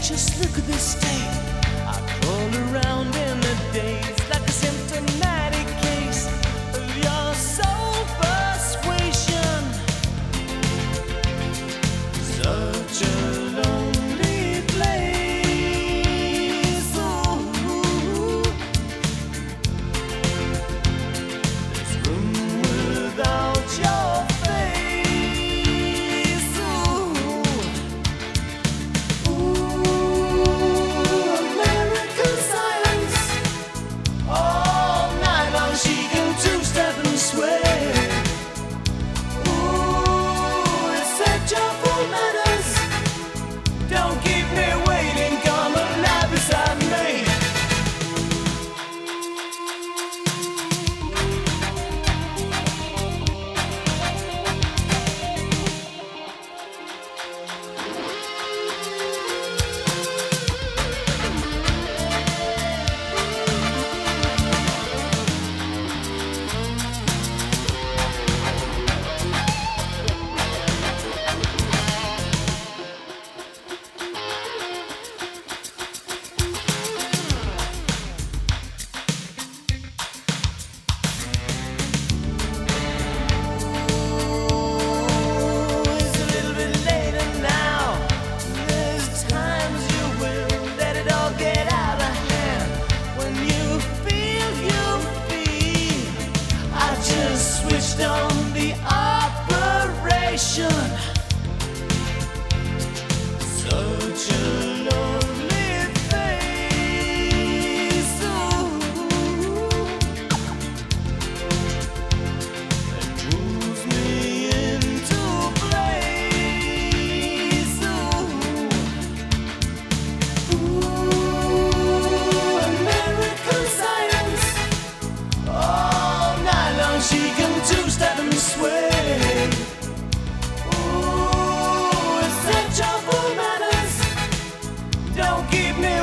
Just look at this state. I crawl around in the days like a symptomatic case of your soul persuasion. Such a lonely place. Ooh. There's room without your face. American science. All night long she can two-step and sway. Ooh, it's such awful matters. Don't keep me waiting, come alive beside me. It's a little bit later now. There's times you will let it all get out of hand. When you feel, I just switched on the operation. Such a lovely face. Ooh. That moves me into place. Ooh, American science. All night long she can two-step and sway. Ooh, it's such awful matters. Don't keep me